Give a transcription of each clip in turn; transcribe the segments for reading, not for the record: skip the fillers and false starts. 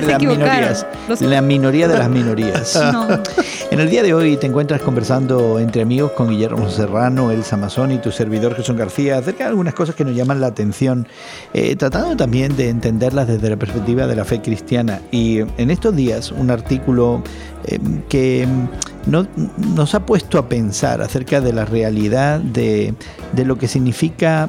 las minorías. La minoría de las minorías. No. En el día de hoy te encuentras conversando entre amigos con Guillermo Serrano, Elsa Mazzoni y tu servidor Jesús García acerca de algunas cosas que nos llaman la atención, tratando también de entenderlas desde la perspectiva de la fe cristiana. Y en estos días un artículo que nos ha puesto a pensar acerca de la realidad de lo que significa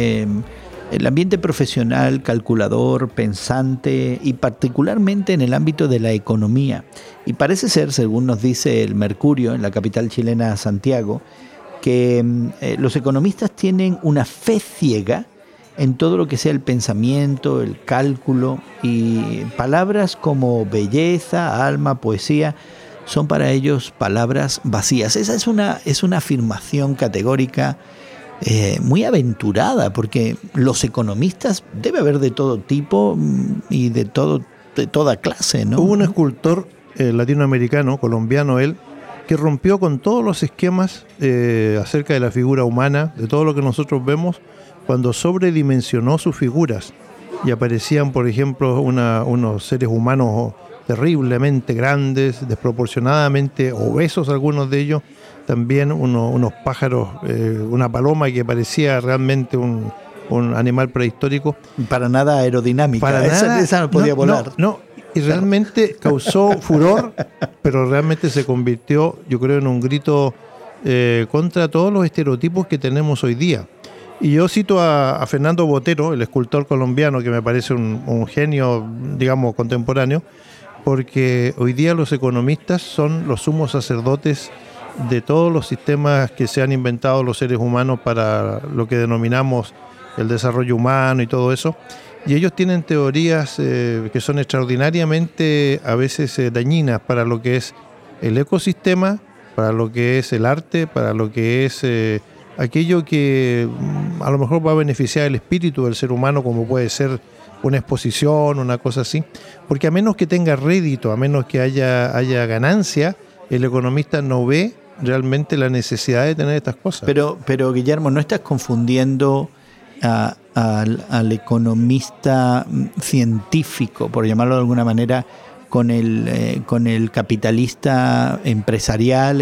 el ambiente profesional, calculador, pensante y particularmente en el ámbito de la economía. Y parece ser, según nos dice el Mercurio en la capital chilena Santiago, que los economistas tienen una fe ciega en todo lo que sea el pensamiento, el cálculo, y palabras como belleza, alma, poesía son para ellos palabras vacías. Esa es una afirmación categórica muy aventurada, porque los economistas debe haber de todo tipo y de toda clase, ¿no? Hubo un escultor latinoamericano, colombiano él, que rompió con todos los esquemas acerca de la figura humana, de todo lo que nosotros vemos, cuando sobredimensionó sus figuras y aparecían, por ejemplo, unos seres humanos terriblemente grandes, desproporcionadamente obesos algunos de ellos, también unos pájaros, una paloma que parecía realmente un animal prehistórico. Para nada aerodinámica, esa no podía volar. No, y realmente causó furor, pero realmente se convirtió, yo creo, en un grito contra todos los estereotipos que tenemos hoy día. Y yo cito a Fernando Botero, el escultor colombiano, que me parece un genio, digamos, contemporáneo, porque hoy día los economistas son los sumos sacerdotes de todos los sistemas que se han inventado los seres humanos para lo que denominamos el desarrollo humano y todo eso. Y ellos tienen teorías que son extraordinariamente a veces dañinas para lo que es el ecosistema, para lo que es el arte, para lo que es aquello que a lo mejor va a beneficiar el espíritu del ser humano, como puede ser una exposición, una cosa así. Porque a menos que tenga rédito, a menos que haya ganancia, el economista no ve realmente la necesidad de tener estas cosas. Pero Guillermo, ¿no estás confundiendo al economista científico, por llamarlo de alguna manera, con el capitalista empresarial,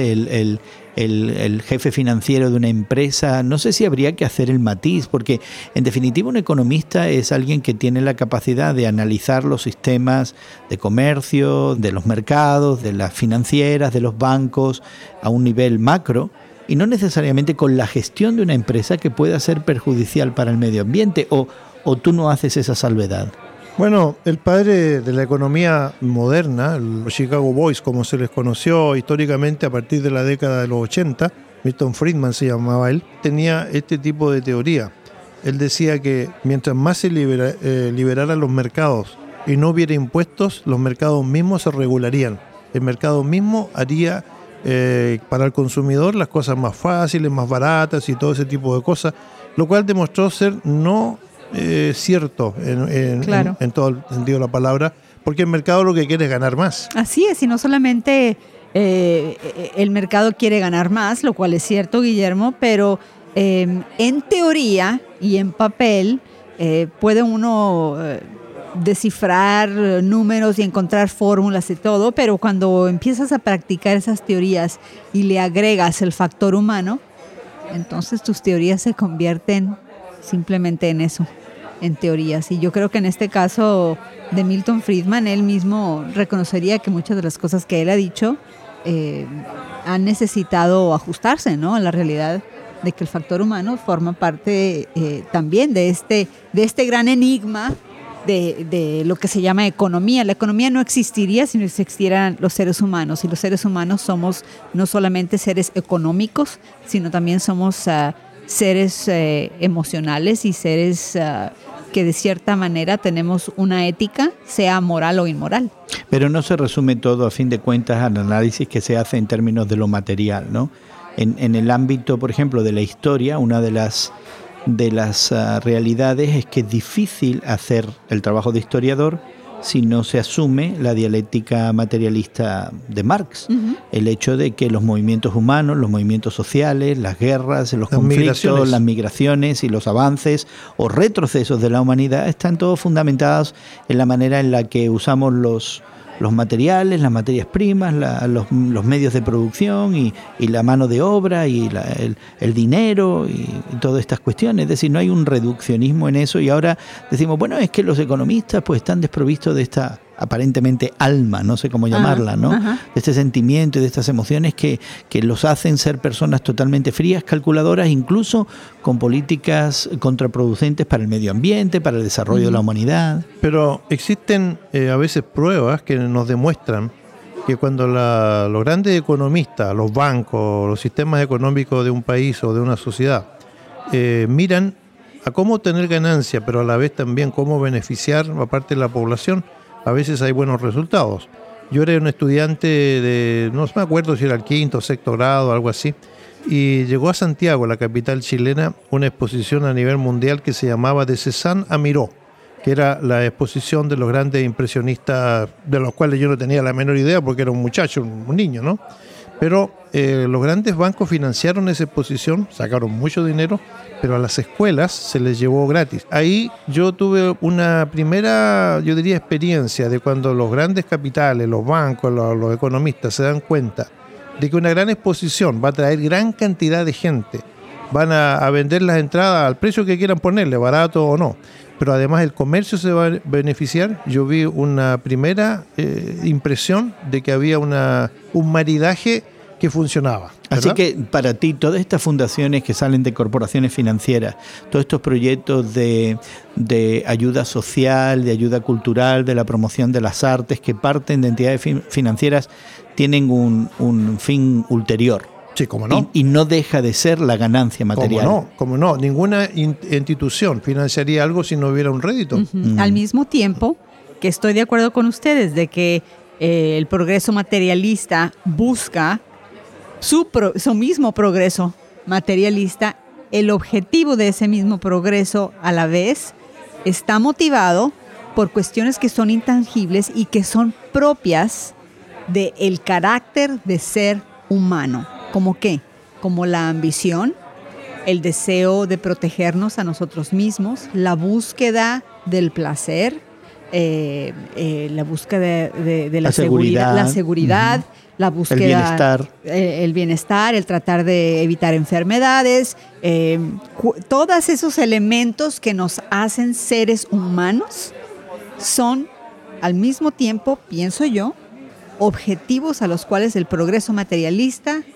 el jefe financiero de una empresa? No sé si habría que hacer el matiz, porque en definitiva un economista es alguien que tiene la capacidad de analizar los sistemas de comercio, de los mercados, de las financieras, de los bancos a un nivel macro, y no necesariamente con la gestión de una empresa que pueda ser perjudicial para el medio ambiente, o tú no haces esa salvedad. Bueno, el padre de la economía moderna, los Chicago Boys, como se les conoció históricamente a partir de la década de los 80, Milton Friedman se llamaba él, tenía este tipo de teoría. Él decía que mientras más se liberaran los mercados y no hubiera impuestos, los mercados mismos se regularían. El mercado mismo haría para el consumidor las cosas más fáciles, más baratas y todo ese tipo de cosas, lo cual demostró ser no cierto en todo el sentido de la palabra, porque el mercado lo que quiere es ganar más. Así es, y no solamente el mercado quiere ganar más, lo cual es cierto, Guillermo, pero en teoría y en papel puede uno descifrar números y encontrar fórmulas y todo, pero cuando empiezas a practicar esas teorías y le agregas el factor humano, entonces tus teorías se convierten simplemente en eso, en teorías. Y yo creo que en este caso de Milton Friedman, él mismo reconocería que muchas de las cosas que él ha dicho han necesitado ajustarse, ¿no?, a la realidad de que el factor humano forma parte también de este gran enigma de lo que se llama economía. La economía no existiría si no existieran los seres humanos, y los seres humanos somos no solamente seres económicos, sino también somos seres emocionales y seres que de cierta manera tenemos una ética, sea moral o inmoral. Pero no se resume todo, a fin de cuentas, al análisis que se hace en términos de lo material, ¿no? En el ámbito, por ejemplo, de la historia, una de las realidades es que es difícil hacer el trabajo de historiador si no se asume la dialéctica materialista de Marx. El hecho de que los movimientos humanos, los movimientos sociales, las guerras, los conflictos, las migraciones y los avances o retrocesos de la humanidad están todos fundamentados en la manera en la que usamos los materiales, las materias primas, los medios de producción y la mano de obra y el dinero y todas estas cuestiones. Es decir, no hay un reduccionismo en eso y ahora decimos, bueno, es que los economistas pues están desprovistos de esta aparentemente alma, no sé cómo llamarla, ¿no? De este sentimiento y de estas emociones que los hacen ser personas totalmente frías, calculadoras, incluso con políticas contraproducentes para el medio ambiente, para el desarrollo de la humanidad. Pero existen a veces pruebas que nos demuestran que cuando los grandes economistas, los bancos, los sistemas económicos de un país o de una sociedad miran a cómo tener ganancia, pero a la vez también cómo beneficiar a parte de la población, a veces hay buenos resultados. Yo era un estudiante no me acuerdo si era el 5º o 6º grado, algo así, y llegó a Santiago, la capital chilena, una exposición a nivel mundial que se llamaba De Cézanne a Miró, que era la exposición de los grandes impresionistas, de los cuales yo no tenía la menor idea porque era un muchacho, un niño, ¿no? Pero los grandes bancos financiaron esa exposición, sacaron mucho dinero, pero a las escuelas se les llevó gratis. Ahí yo tuve una primera, yo diría, experiencia de cuando los grandes capitales, los bancos, los economistas se dan cuenta de que una gran exposición va a traer gran cantidad de gente. Van a vender las entradas al precio que quieran ponerle, barato o no. Pero además el comercio se va a beneficiar. Yo vi una primera impresión de que había un maridaje que funcionaba, ¿verdad? Así que para ti, todas estas fundaciones que salen de corporaciones financieras, todos estos proyectos de ayuda social, de ayuda cultural, de la promoción de las artes, que parten de entidades financieras, tienen un fin ulterior. Sí, cómo no. Y no deja de ser la ganancia material. Cómo no. Ninguna institución financiaría algo si no hubiera un rédito. Al mismo tiempo que estoy de acuerdo con ustedes de que el progreso materialista busca su mismo progreso materialista, el objetivo de ese mismo progreso a la vez está motivado por cuestiones que son intangibles y que son propias del carácter de ser humano. ¿Cómo qué? Como la ambición, el deseo de protegernos a nosotros mismos, la búsqueda del placer, la búsqueda de la seguridad, la búsqueda el bienestar, el tratar de evitar enfermedades, todos esos elementos que nos hacen seres humanos son al mismo tiempo, pienso yo, objetivos a los cuales el progreso materialista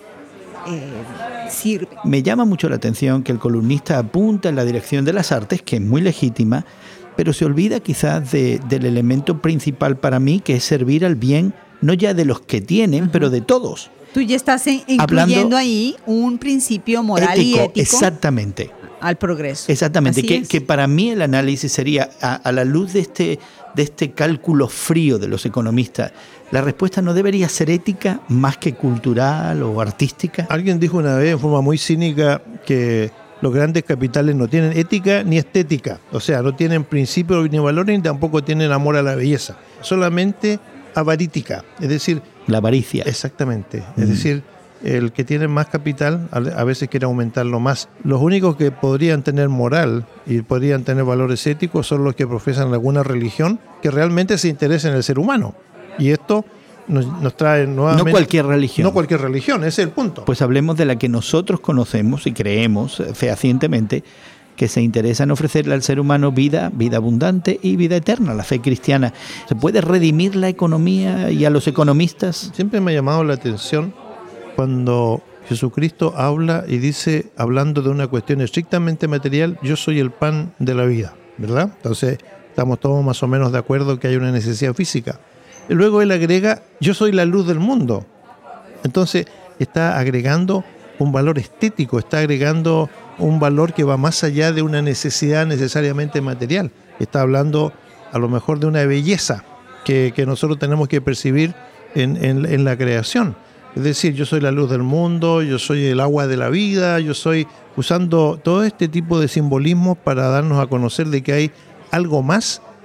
sirve. Me llama mucho la atención que el columnista apunta en la dirección de las artes, que es muy legítima, pero se olvida quizás del elemento principal para mí, que es servir al bien, no ya de los que tienen, pero de todos. Tú ya estás incluyendo ahí un principio moral y ético. Exactamente. Al progreso. Exactamente, que para mí el análisis sería, a la luz de este cálculo frío de los economistas, la respuesta no debería ser ética más que cultural o artística. Alguien dijo una vez en forma muy cínica que los grandes capitales no tienen ética ni estética, o sea, no tienen principios ni valores ni tampoco tienen amor a la belleza, solamente avarítica, es decir... La avaricia. Exactamente, es decir, el que tiene más capital a veces quiere aumentarlo más. Los únicos que podrían tener moral y podrían tener valores éticos son los que profesan alguna religión que realmente se interesa en el ser humano. Y esto nos trae nuevamente... No cualquier religión. No cualquier religión, ese es el punto. Pues hablemos de la que nosotros conocemos y creemos fehacientemente, que se interesa en ofrecerle al ser humano vida abundante y vida eterna, la fe cristiana. ¿Se puede redimir la economía y a los economistas? Siempre me ha llamado la atención cuando Jesucristo habla y dice, hablando de una cuestión estrictamente material, yo soy el pan de la vida, ¿verdad? Entonces, estamos todos más o menos de acuerdo que hay una necesidad física. Y luego él agrega, yo soy la luz del mundo. Entonces, está agregando un valor estético, está agregando un valor que va más allá de una necesidad necesariamente material. Está hablando a lo mejor de una belleza que nosotros tenemos que percibir en la creación. Es decir, yo soy la luz del mundo, yo soy el agua de la vida, yo soy usando todo este tipo de simbolismos para darnos a conocer de que hay algo más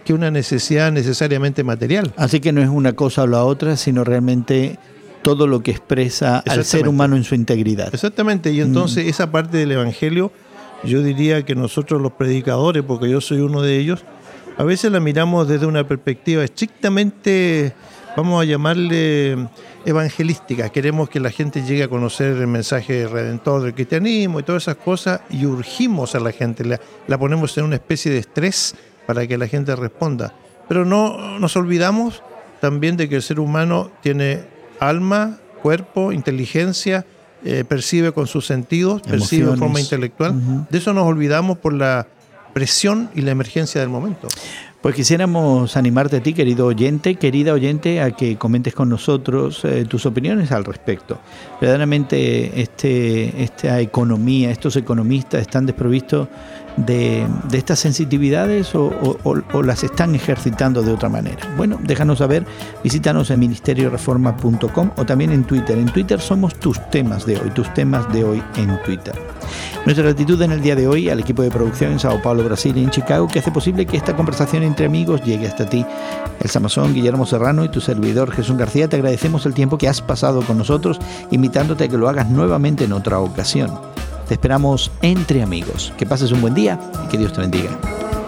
que una necesidad necesariamente material. Así que no es una cosa o la otra, sino realmente todo lo que expresa al ser humano en su integridad. Exactamente, y entonces esa parte del Evangelio, yo diría que nosotros los predicadores, porque yo soy uno de ellos, a veces la miramos desde una perspectiva estrictamente, vamos a llamarle evangelística. Queremos que la gente llegue a conocer el mensaje redentor del cristianismo y todas esas cosas, y urgimos a la gente, la ponemos en una especie de estrés para que la gente responda. Pero no nos olvidamos también de que el ser humano tiene alma, cuerpo, inteligencia, percibe con sus sentidos, percibe de forma intelectual. De eso nos olvidamos por la presión y la emergencia del momento. Pues quisiéramos animarte a ti, querido oyente, querida oyente, a que comentes con nosotros tus opiniones al respecto. Verdaderamente esta economía, estos economistas están desprovistos de estas sensitividades o las están ejercitando de otra manera. Bueno, déjanos saber, visítanos en ministerioreforma.com o también en Twitter. En Twitter somos tus temas de hoy en Twitter. Nuestra gratitud en el día de hoy al equipo de producción en Sao Paulo, Brasil y en Chicago, que hace posible que esta conversación entre amigos llegue hasta ti. Elsa Masón, Guillermo Serrano y tu servidor Jesús García, te agradecemos el tiempo que has pasado con nosotros, invitándote a que lo hagas nuevamente en otra ocasión. Te esperamos entre amigos. Que pases un buen día y que Dios te bendiga.